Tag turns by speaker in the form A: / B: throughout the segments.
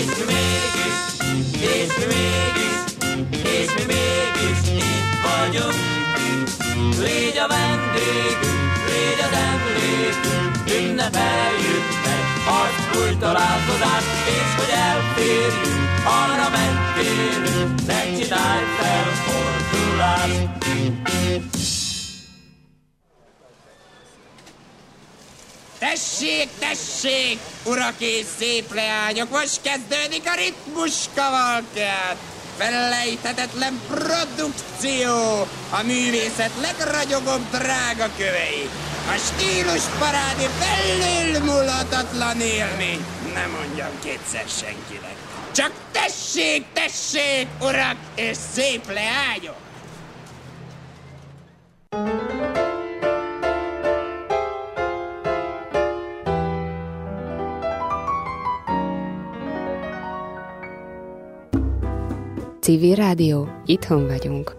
A: és mi mégis itt vagyunk. Légy a vendégünk, légy az emlékünk, ünnepeljük meg az új találkozást, és hogy elférjünk, arra megkérünk, ne csinálj felfordulást.
B: Tessék, tessék, urak és szép leányok, most kezdődik a ritmus kavalkád. Felejthetetlen produkció, a művészet legragyogóbb drága kövei. A stílus parádi felülmúlhatatlan élmény, nem mondjam kétszer senkinek. Csak tessék, tessék, urak és szép leányok!
C: Civil Rádió, itthon vagyunk.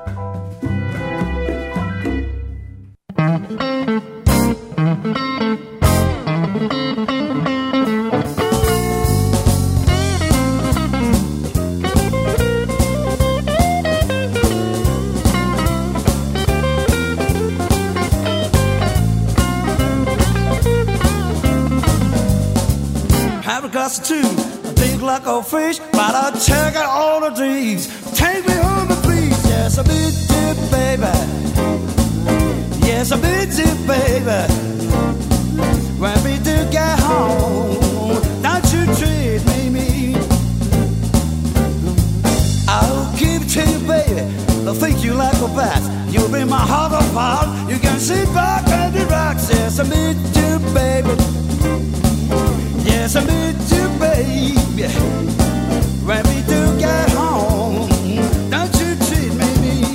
D: Have a glass of two. Think like a fish, but I'll check out all the dreams. Take me home, please. Yes, I miss you, baby. Yes, I miss you, baby. When we do get home, don't you treat me mean. I'll give it to you, baby. I'll think you like a bat. You'll be my heart of heart. You can sit back and relax. Yes, I miss you, baby. Yes, I miss you, baby. When we do get home, don't you treat me mean.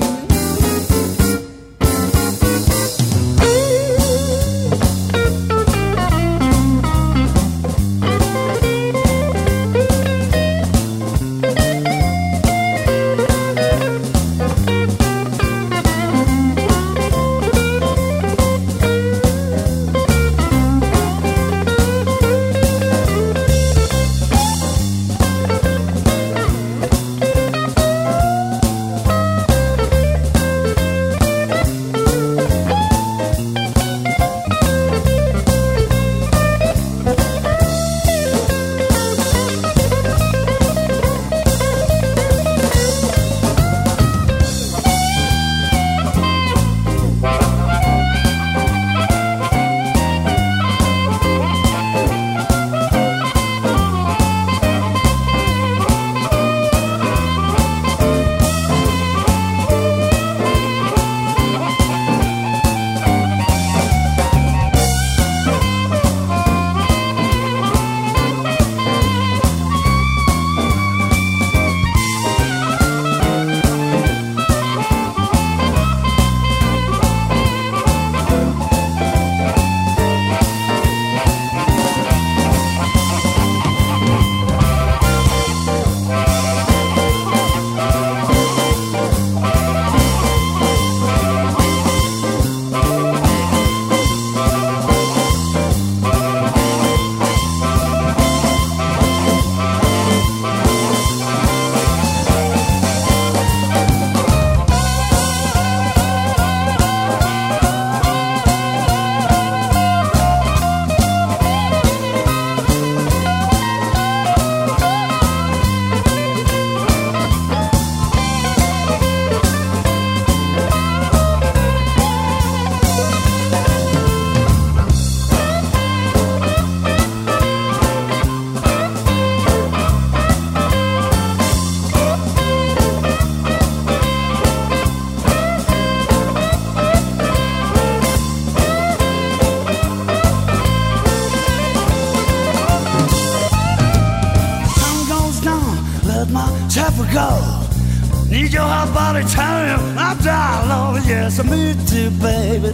D: Need your hot body telling you I'm down low. Yes, I miss you, baby.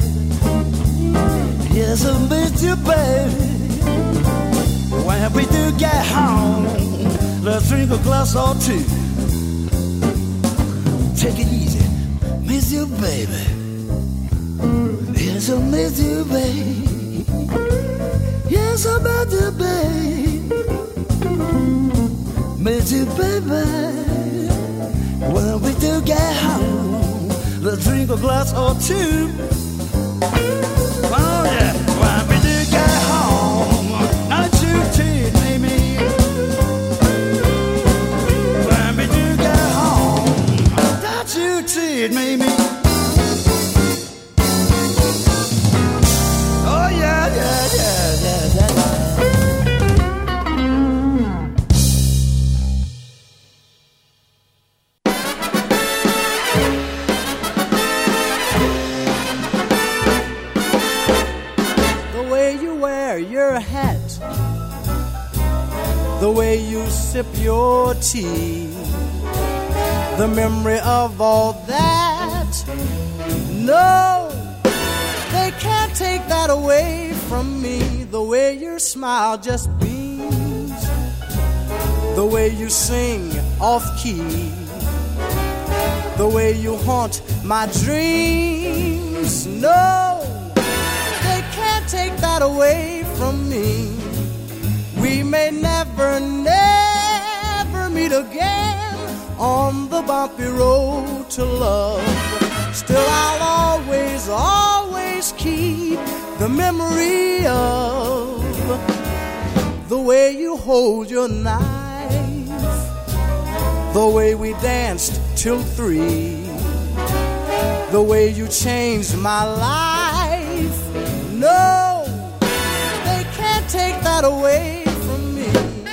D: Yes, I miss you, baby. When we do get home, let's drink a glass or two. Take it easy, miss you, baby. Yes, I miss you, baby. Yes, I miss you, baby. me too, baby. When we do get home, let's drink a glass or two. Oh yeah, when we do get home, not you tease me. When we do get home, not you tease me. Oh yeah, yeah, yeah, yeah, yeah.
E: Your hat, the way you sip your tea, the memory of all that. No, they can't take that away from me. The way your smile just beams, the way you sing off key, the way you haunt my dreams. No, they can't take that away from me. We may never, never meet again on the bumpy road to love. Still I'll always, always keep the memory of the way you hold your knife, the way we danced till 3, the way you changed my life. No, they can't take that away from me.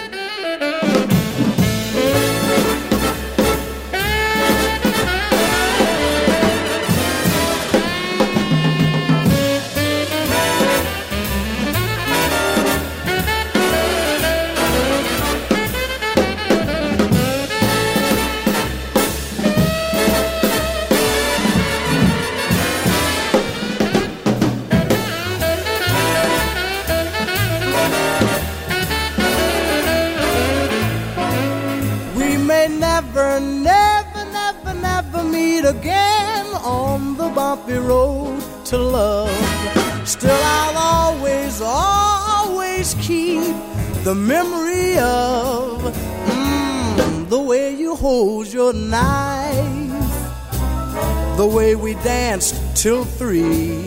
E: Never, never, never, never meet again on the bumpy road to love. Still I'll always, always keep the memory of the way you hold your knife, the way we danced till 3,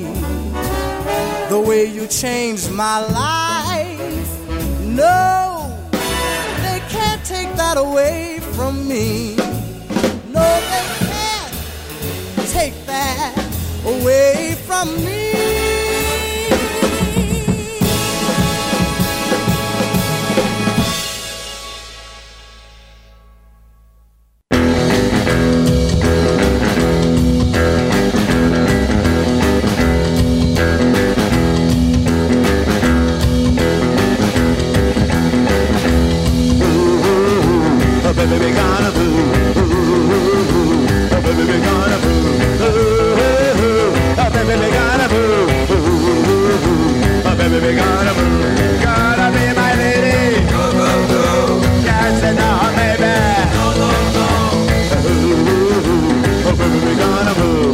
E: the way you changed my life. No, they can't take that away from me. No, they can't take that away from me.
F: Baby, gonna boo. Baby, gonna boo. Baby, gonna boo. Baby, gonna boo. Gotta be my lady. Go, go, go. Dancing on, baby. No, no, no. Baby, gonna boo.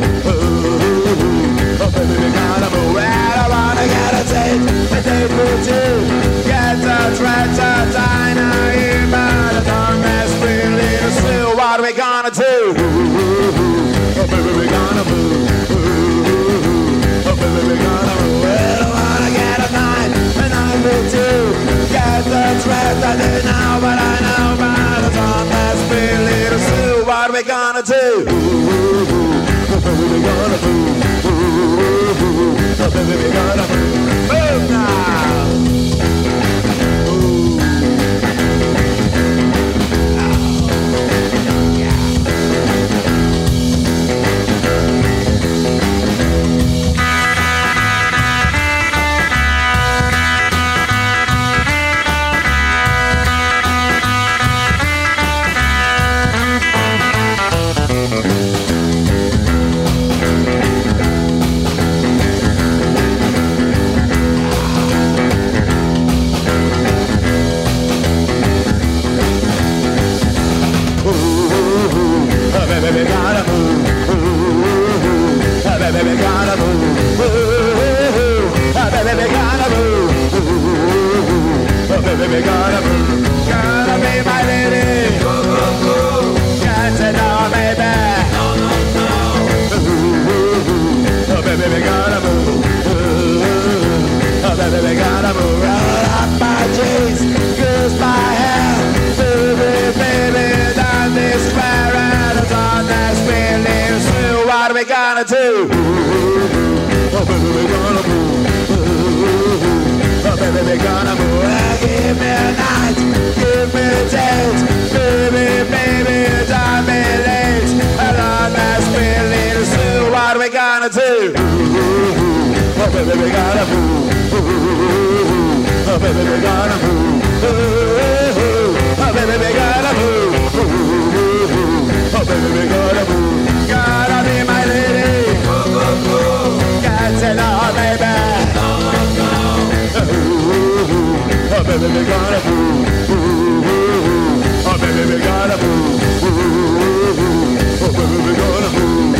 F: Baby, gonna boo. Well, I wanna get a date for two. Get a treasure diner here by the dawn. What are we gonna do? Baby, we gonna move. Baby, we gonna move. Well, I wanna get a night, and I will do. Get the dress I did now, but I know by the time that's been little Sue. What are we gonna do? Baby, we gonna move. Baby, we gonna move. Move now. gonna do? Oh, baby, we're gonna move. Oh, baby, we're gonna move. Give me a night, give me a date. Baby, baby, don't be late. Along that spin, little Sue, what are we gonna do? Oh, baby, we're gonna move. Oh, baby, we're gonna move. Oh, baby, we're gonna move. Oh, baby, we're gonna move. Gotta be my lady. Got to know, baby. Oh, baby, we're gonna move. Oh, baby, we're gonna move. Oh, baby, we're gonna move.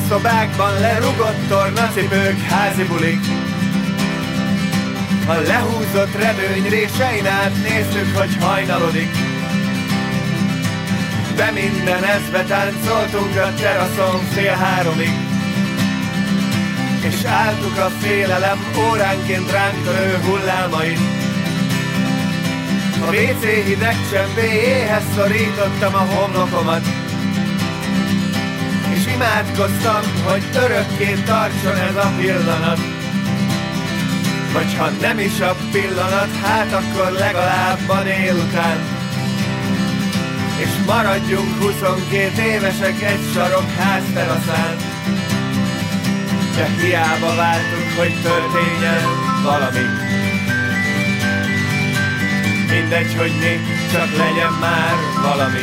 F: Előszobákban lerugott tornacipők, házi bulik. A lehúzott redőny résein át néztük, hogy hajnalodik. Be minden ezbe táncoltunk a teraszon 2:30. És álltuk a félelem óránként ránk törő hullámait. A WC hideg csembéjéhez szorítottam a homlokomat. És imádkoztam, hogy örökké tartson ez a pillanat. Vagy ha nem is a pillanat, hát akkor legalább a délután. És maradjunk 22 évesek egy sarok házteraszán. De hiába vártuk, hogy történjen valami. Mindegy, hogy mi, csak legyen már valami.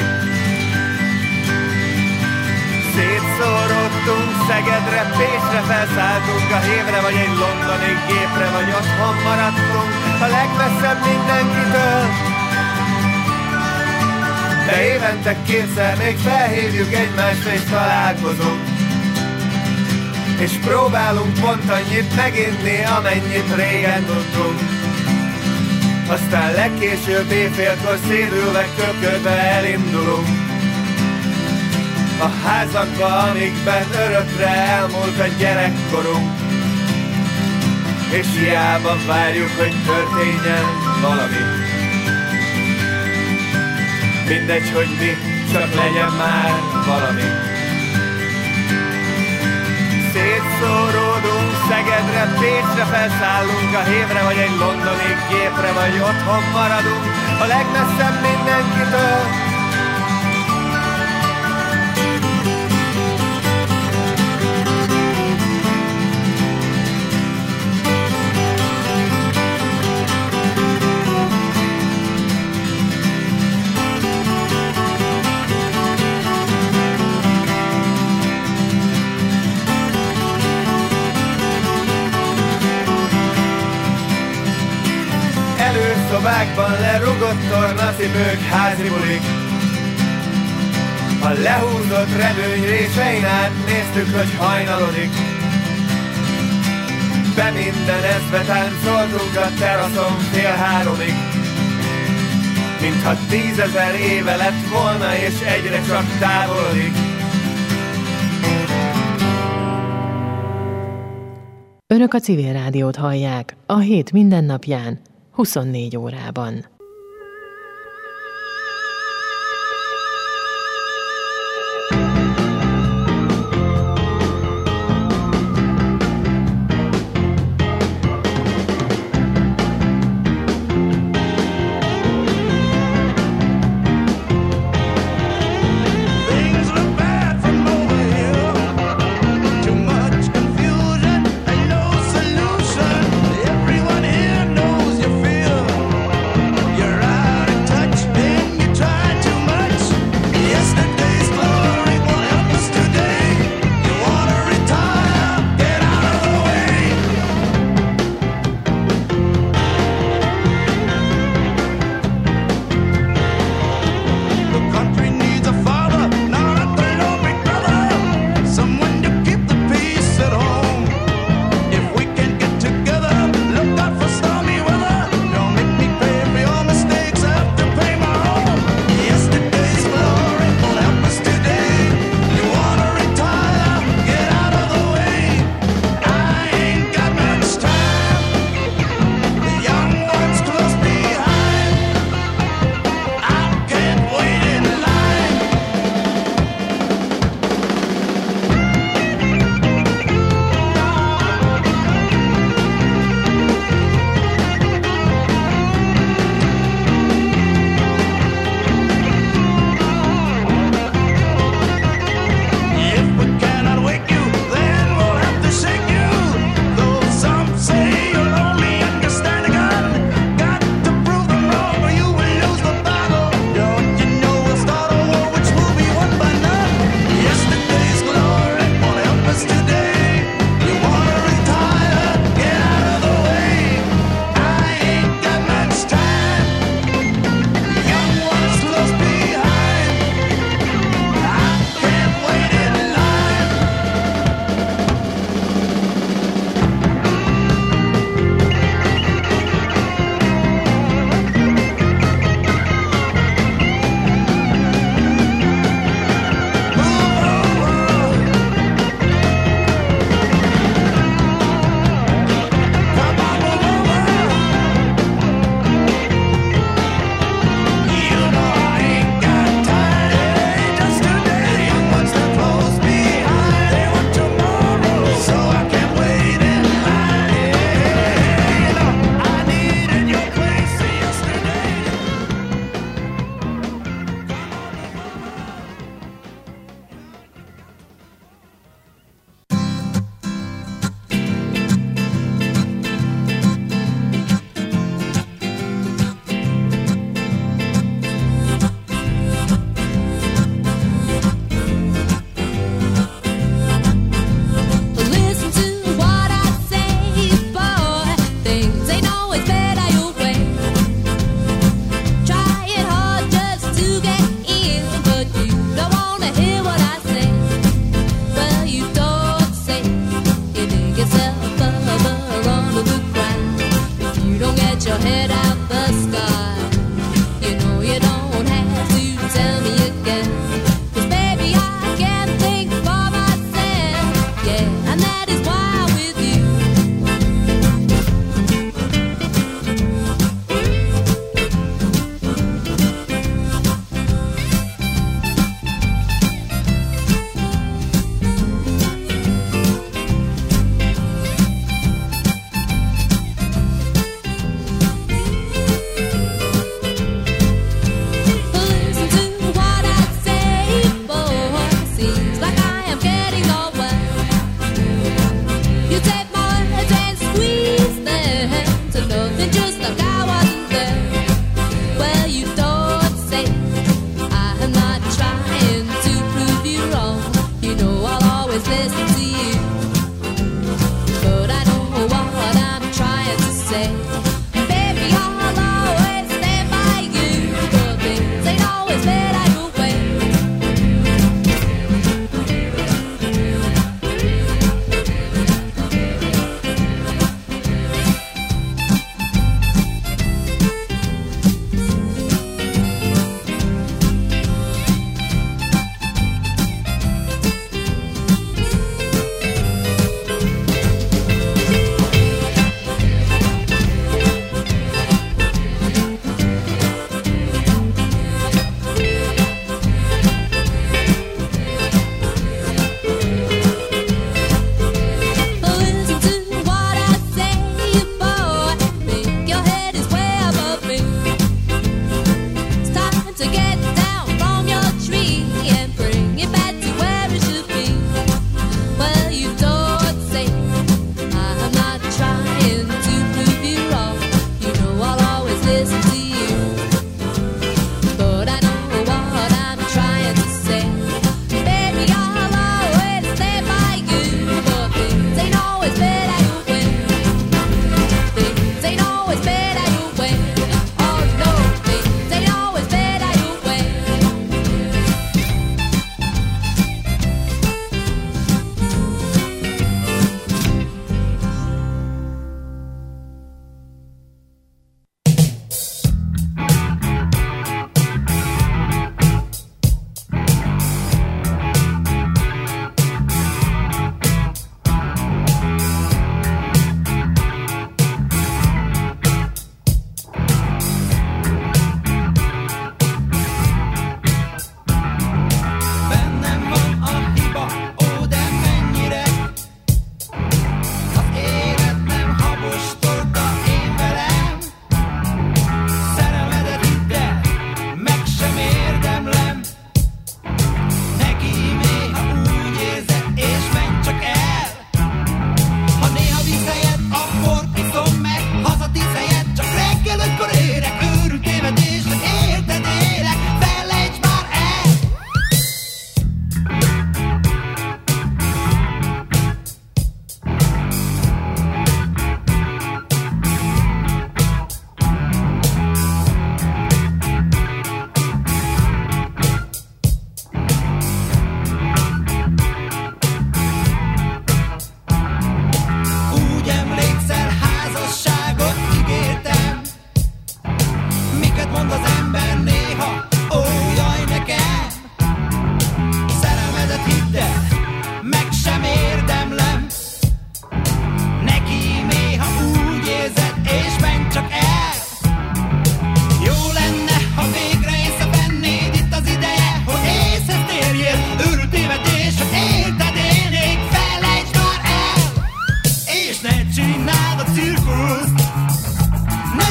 F: Szétszóródtunk Szegedre, Pécsre, felszálltunk a Hévre, vagy egy londoni gépre, vagy otthon maradtunk a legmesszebb mindenkitől. De évente 2-szer még felhívjuk egymást és találkozunk. És próbálunk pont annyit meginni, amennyit régen tudtunk. Aztán legkésőbb éjfélkor szédülve, köpködve elindulunk a házakba, amikben örökre elmúlt a gyerekkorunk. És hiába várjuk, hogy történjen valami. Mindegy, hogy mi, csak legyen már valami. Szétszóródunk Szegedre, Pécsre, felszállunk a Hévre, vagy egy londoni gépre, vagy otthon maradunk a legmesszebb mindenkitől. Szobákban lerugott tornacipők, házi bulik. A lehúzott redőny résein át néztük, hogy hajnalodik. Be minden ezbe táncoltunk a teraszon 2:30. Mintha 10 000 éve lett volna, és egyre csak távolodik.
G: Önök a Civil Rádiót hallják a hét mindennapján, 24 órában.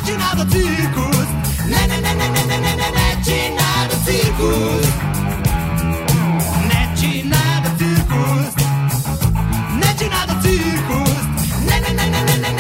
F: páginát a cirkusz.